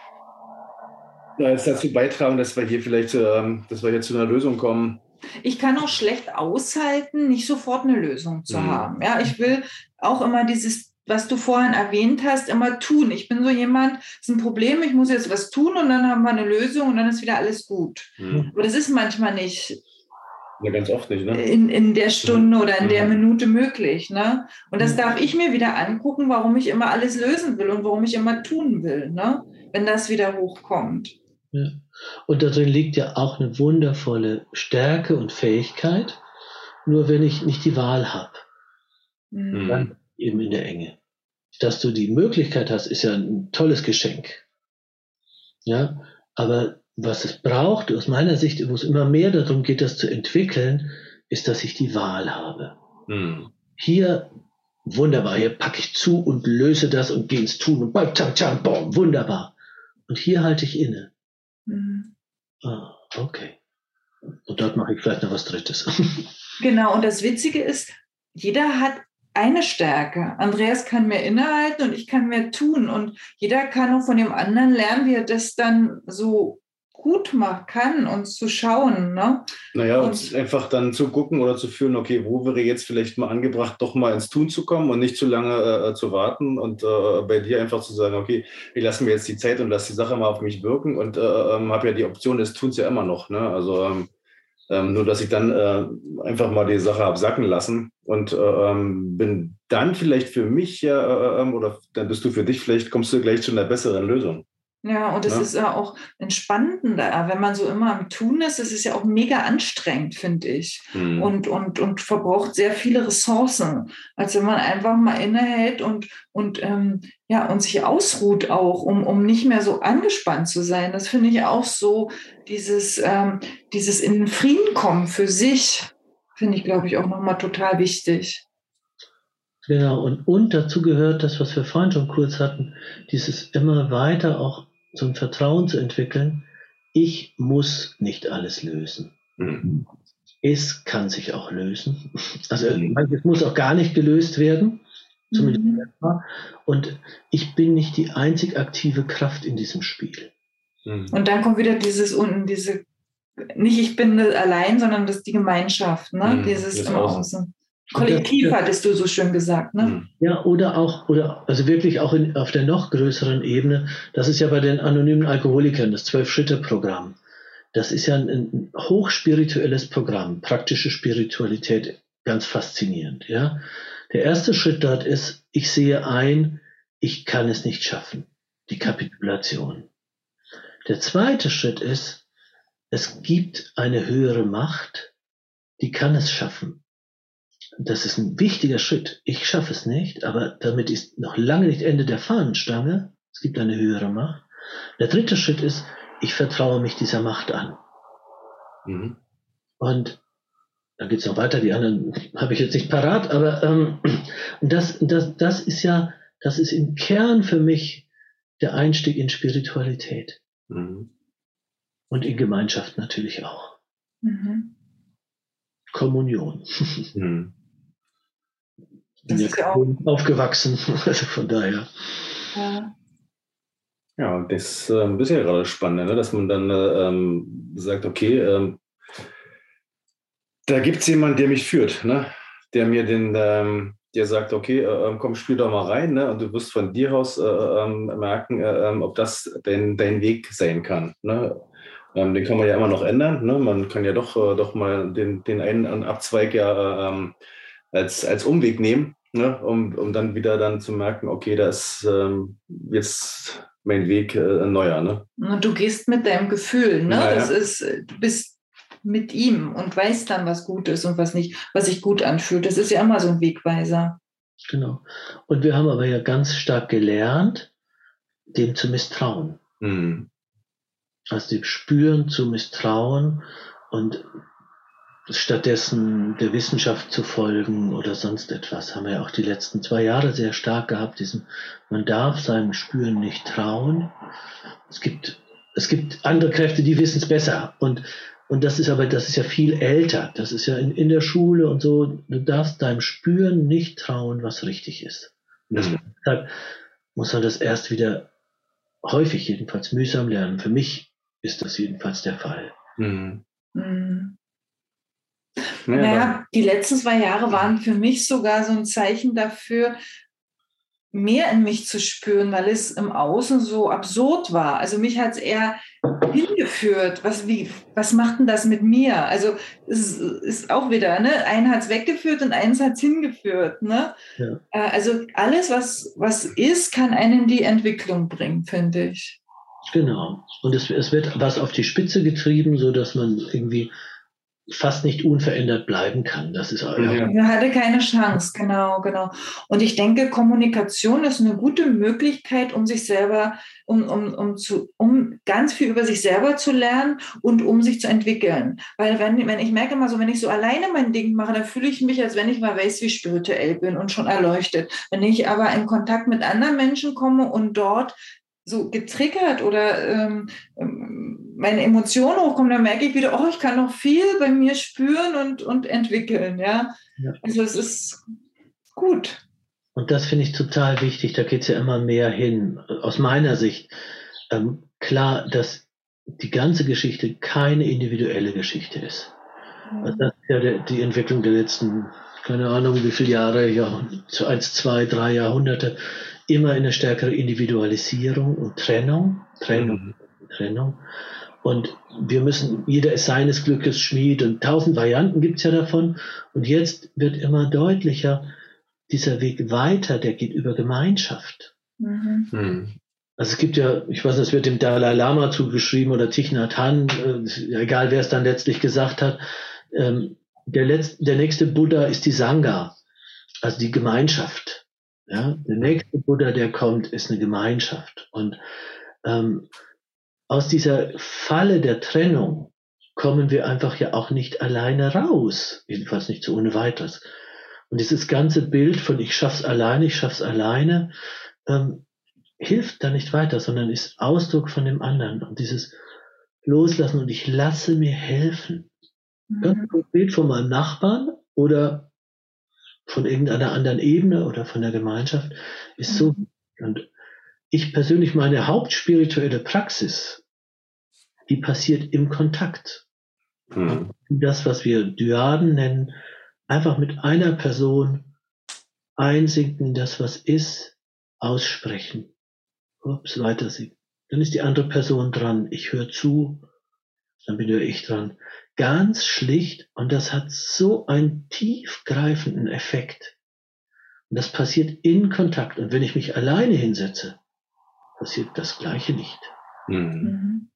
jetzt dazu beitragen, dass wir hier vielleicht, ähm, dass wir hier zu einer Lösung kommen. Ich kann auch schlecht aushalten, nicht sofort eine Lösung zu mhm. haben. Ja, ich will auch immer dieses, was du vorhin erwähnt hast, immer tun. Ich bin so jemand, es ist ein Problem, ich muss jetzt was tun und dann haben wir eine Lösung und dann ist wieder alles gut. Mhm. Aber das ist manchmal nicht. Ja, ganz oft nicht, ne? In, in der Stunde mhm. oder in der Minute möglich, ne? Und das mhm. darf ich mir wieder angucken, warum ich immer alles lösen will und warum ich immer tun will, ne? Wenn das wieder hochkommt. Ja. Und darin liegt ja auch eine wundervolle Stärke und Fähigkeit. Nur wenn ich nicht die Wahl habe, mhm. dann eben in der Enge. Dass du die Möglichkeit hast, ist ja ein tolles Geschenk. Ja, aber was es braucht, aus meiner Sicht, wo es immer mehr darum geht, das zu entwickeln, ist, dass ich die Wahl habe. Mhm. Hier, wunderbar, hier packe ich zu und löse das und gehe ins Tun und bam, tscham, tscham, bom, wunderbar. Und hier halte ich inne. Mhm. Ah, okay. Und dort mache ich vielleicht noch was Drittes. Genau, und das Witzige ist, jeder hat eine Stärke. Andreas kann mehr innehalten und ich kann mehr tun. Und jeder kann auch von dem anderen lernen, wie er das dann so gut machen kann, uns zu schauen. Ne? Naja, und, und einfach dann zu gucken oder zu fühlen, okay, wo wäre jetzt vielleicht mal angebracht, doch mal ins Tun zu kommen und nicht zu lange äh, zu warten und äh, bei dir einfach zu sagen, okay, ich lasse mir jetzt die Zeit und lasse die Sache mal auf mich wirken und äh, ähm, habe ja die Option des Tuns ja immer noch. Ne? Also ähm, ähm, nur, dass ich dann äh, einfach mal die Sache habe sacken lassen und äh, ähm, bin dann vielleicht für mich ja, äh, oder dann bist du für dich, vielleicht kommst du gleich zu einer besseren Lösung. Ja, und es ja. ist ja auch entspannender, wenn man so immer am Tun ist. Es ist ja auch mega anstrengend, finde ich. Mhm. Und, und, und verbraucht sehr viele Ressourcen, als wenn man einfach mal innehält und, und, ähm, ja, und sich ausruht auch, um, um nicht mehr so angespannt zu sein. Das finde ich auch so, dieses, ähm, dieses in den Frieden kommen für sich, finde ich, glaube ich, auch nochmal total wichtig. Genau, und, und dazu gehört das, was wir vorhin schon kurz hatten, dieses immer weiter auch so ein Vertrauen zu entwickeln, ich muss nicht alles lösen. Mhm. Es kann sich auch lösen. Also mhm. es muss auch gar nicht gelöst werden. Zumindest mhm. Und ich bin nicht die einzig aktive Kraft in diesem Spiel. Mhm. Und dann kommt wieder dieses unten, diese, nicht ich bin allein, sondern das ist die Gemeinschaft, ne? Mhm. Dieses im Außen. Kollektiv, hattest du so schön gesagt, ne? Ja, oder auch, oder also wirklich auch in, auf der noch größeren Ebene, das ist ja bei den anonymen Alkoholikern, das Zwölf-Schritte-Programm. Das ist ja ein, ein hochspirituelles Programm, praktische Spiritualität, ganz faszinierend, ja. Der erste Schritt dort ist, ich sehe ein, ich kann es nicht schaffen, die Kapitulation. Der zweite Schritt ist, es gibt eine höhere Macht, die kann es schaffen. Das ist ein wichtiger Schritt. Ich schaffe es nicht, aber damit ist noch lange nicht Ende der Fahnenstange. Es gibt eine höhere Macht. Der dritte Schritt ist, ich vertraue mich dieser Macht an. Mhm. Und dann geht es noch weiter, die anderen habe ich jetzt nicht parat, aber ähm, das, das, das ist ja, das ist im Kern für mich der Einstieg in Spiritualität. Mhm. Und in Gemeinschaft natürlich auch. Mhm. Kommunion. Mhm. Das ist ja auch aufgewachsen, also von daher. Ja, ja und das ähm, ist ja gerade spannend, ne? Dass man dann ähm, sagt, okay, ähm, da gibt es jemanden, der mich führt, ne? Der mir den, ähm, der sagt, okay, äh, komm, spiel doch mal rein, ne? Und du wirst von dir aus äh, äh, merken, äh, ob das dein, dein Weg sein kann, ne? Ähm, den kann man ja immer noch ändern. Ne? Man kann ja doch, äh, doch mal den, den einen Abzweig ja ähm, als, als Umweg nehmen, ne? um, um dann wieder dann zu merken, okay, da ist ähm, jetzt mein Weg äh, ein neuer. Ne? Und du gehst mit deinem Gefühl, ne? Naja. Das ist, du bist mit ihm und weißt dann, was gut ist und was nicht, was sich gut anfühlt. Das ist ja immer so ein Wegweiser. Genau. Und wir haben aber ja ganz stark gelernt, dem zu misstrauen. Mhm. Also dem Spüren zu misstrauen und stattdessen der Wissenschaft zu folgen oder sonst etwas. Haben wir ja auch die letzten zwei Jahre sehr stark gehabt. Diesen, man darf seinem Spüren nicht trauen. Es gibt, es gibt andere Kräfte, die wissen es besser. Und, und das ist aber, das ist ja viel älter. Das ist ja in, in der Schule und so. Du darfst deinem Spüren nicht trauen, was richtig ist. Das, Mhm. Deshalb muss man das erst wieder häufig jedenfalls mühsam lernen. Für mich ist das jedenfalls der Fall. Mhm. Mhm. Ja, Naja, die letzten zwei Jahre waren für mich sogar so ein Zeichen dafür, mehr in mich zu spüren, weil es im Außen so absurd war. Also mich hat es eher hingeführt. Was, wie, was macht denn das mit mir? Also es ist auch wieder, ne? Einen hat es weggeführt und eins hat es hingeführt. Ne? Ja. Also alles, was, was ist, kann einen in die Entwicklung bringen, finde ich. Genau. Und es, es wird was auf die Spitze getrieben, so dass man irgendwie fast nicht unverändert bleiben kann. Das ist auch, Ja. Er hatte keine Chance, genau, genau. Und ich denke, Kommunikation ist eine gute Möglichkeit, um sich selber, um, um, um, zu, um ganz viel über sich selber zu lernen und um sich zu entwickeln. Weil wenn, wenn ich merke mal so, wenn ich so alleine mein Ding mache, dann fühle ich mich, als wenn ich mal weiß, wie spirituell bin und schon erleuchtet. Wenn ich aber in Kontakt mit anderen Menschen komme und dort so getriggert oder ähm, meine Emotionen hochkommen, dann merke ich wieder, oh, ich kann noch viel bei mir spüren und, und entwickeln. Ja? Ja. Also es ist gut. Und das finde ich total wichtig, da geht es ja immer mehr hin. Aus meiner Sicht, ähm, klar, dass die ganze Geschichte keine individuelle Geschichte ist. Also das ist ja der, die Entwicklung der letzten, keine Ahnung wie viele Jahre, ja, eins, zwei, drei Jahrhunderte, immer eine stärkere Individualisierung und Trennung, Trennung, mhm. Trennung. Und wir müssen, jeder ist seines Glückes Schmied und tausend Varianten gibt's ja davon. Und jetzt wird immer deutlicher, dieser Weg weiter, der geht über Gemeinschaft. Mhm. Mhm. Also es gibt ja, ich weiß nicht, es wird dem Dalai Lama zugeschrieben oder Thich Nhat Hanh, äh, egal wer es dann letztlich gesagt hat, ähm, der, letzte, der nächste Buddha ist die Sangha, also die Gemeinschaft. Ja, der nächste Buddha, der kommt, ist eine Gemeinschaft. Und ähm, aus dieser Falle der Trennung kommen wir einfach ja auch nicht alleine raus. Jedenfalls nicht so ohne weiteres. Und dieses ganze Bild von ich schaff's alleine, ich schaff's alleine, ähm, hilft da nicht weiter, sondern ist Ausdruck von dem anderen. Und dieses Loslassen und ich lasse mir helfen. Mhm. Ganz konkret von meinem Nachbarn oder von irgendeiner anderen Ebene oder von der Gemeinschaft ist so. Und ich persönlich, meine hauptspirituelle Praxis, die passiert im Kontakt. Mhm. Das, was wir Dyaden nennen, einfach mit einer Person einsinken in das, was ist, aussprechen. Ups, weiter sinken. Dann ist die andere Person dran. Ich höre zu, dann bin nur ich dran. Ganz schlicht, und das hat so einen tiefgreifenden Effekt. Und das passiert in Kontakt. Und wenn ich mich alleine hinsetze, passiert das Gleiche nicht. Mhm.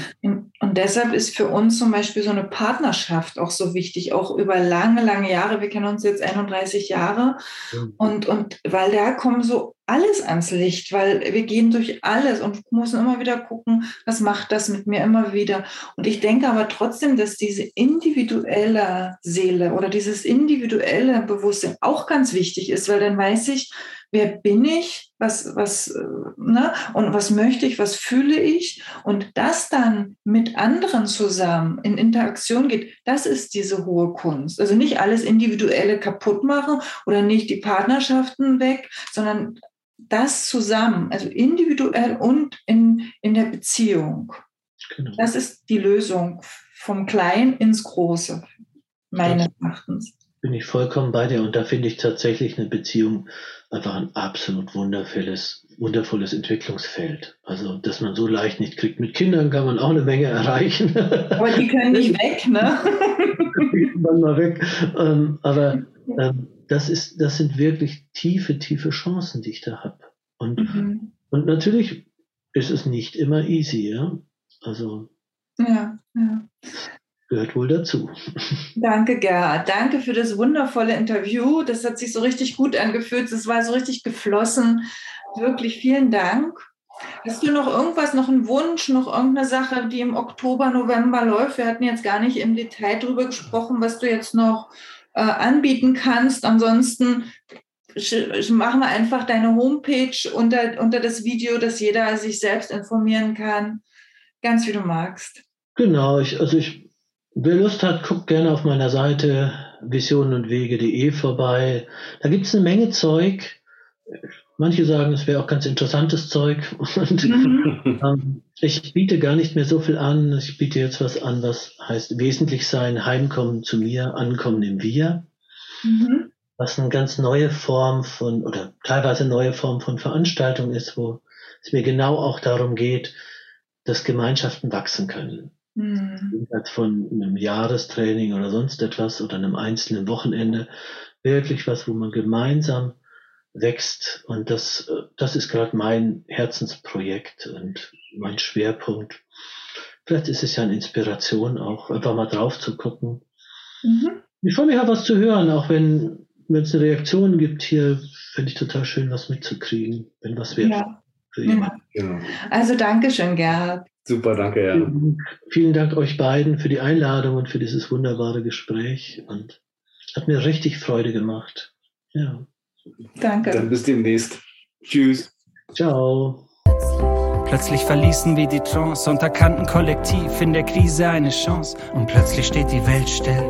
Und deshalb ist für uns zum Beispiel so eine Partnerschaft auch so wichtig, auch über lange, lange Jahre. Wir kennen uns jetzt einunddreißig Jahre. Mhm. Und, und weil da kommen so alles ans Licht, weil wir gehen durch alles und müssen immer wieder gucken, was macht das mit mir immer wieder. Und ich denke aber trotzdem, dass diese individuelle Seele oder dieses individuelle Bewusstsein auch ganz wichtig ist, weil dann weiß ich, wer bin ich, was, was, ne? Und was möchte ich, was fühle ich? Und das dann mit anderen zusammen in Interaktion geht, das ist diese hohe Kunst. Also nicht alles Individuelle kaputt machen oder nicht die Partnerschaften weg, sondern das zusammen, also individuell und in, in der Beziehung. Genau. Das ist die Lösung vom Kleinen ins Große, meines Erachtens. Bin ich vollkommen bei dir und da finde ich tatsächlich eine Beziehung einfach ein absolut wundervolles, wundervolles Entwicklungsfeld. Also, dass man so leicht nicht kriegt. Mit Kindern kann man auch eine Menge erreichen. Aber die können nicht weg, ne? Die können mal weg. Ähm, aber ähm, das ist, das sind wirklich tiefe, tiefe Chancen, die ich da habe. Und, mhm. und natürlich ist es nicht immer easy, ja. Also. Ja, ja. Gehört wohl dazu. Danke, Gerhard. Danke für das wundervolle Interview. Das hat sich so richtig gut angefühlt. Es war so richtig geflossen. Wirklich vielen Dank. Hast du noch irgendwas, noch einen Wunsch, noch irgendeine Sache, die im Oktober, November läuft? Wir hatten jetzt gar nicht im Detail drüber gesprochen, was du jetzt noch äh, anbieten kannst. Ansonsten machen wir einfach deine Homepage unter, unter das Video, dass jeder sich selbst informieren kann. Ganz wie du magst. Genau, ich, also ich wer Lust hat, guckt gerne auf meiner Seite visionenundwege punkt de vorbei. Da gibt es eine Menge Zeug. Manche sagen, es wäre auch ganz interessantes Zeug. Und mhm. ähm, ich biete gar nicht mehr so viel an. Ich biete jetzt was an, was heißt wesentlich sein, Heimkommen zu mir, Ankommen im Wir. Mhm. Was eine ganz neue Form von, oder teilweise neue Form von Veranstaltung ist, wo es mir genau auch darum geht, dass Gemeinschaften wachsen können. Mhm. Von einem Jahrestraining oder sonst etwas oder einem einzelnen Wochenende wirklich was, wo man gemeinsam wächst, und das, das ist gerade mein Herzensprojekt und mein Schwerpunkt. Vielleicht ist es ja eine Inspiration, auch einfach mal drauf zu gucken. Mhm. Ich freue mich auch, was zu hören, auch wenn wenn es eine Reaktion gibt hier, finde ich total schön, was mitzukriegen, wenn was wird. Ja. Ja. Genau. Also danke schön, Gerhard. Super, danke, ja. Vielen, vielen Dank euch beiden für die Einladung und für dieses wunderbare Gespräch, und hat mir richtig Freude gemacht. Ja. Danke. Dann bis demnächst. Tschüss. Ciao. Plötzlich verließen wir die Trance und erkannten kollektiv in der Krise eine Chance. Und plötzlich steht die Welt still.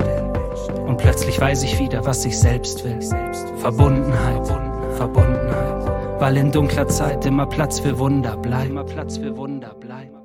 Und plötzlich weiß ich wieder, was ich selbst will. Verbundenheit, Verbundenheit. Weil in dunkler Zeit immer Platz für Wunder bleibt. Immer Platz für Wunder bleibt.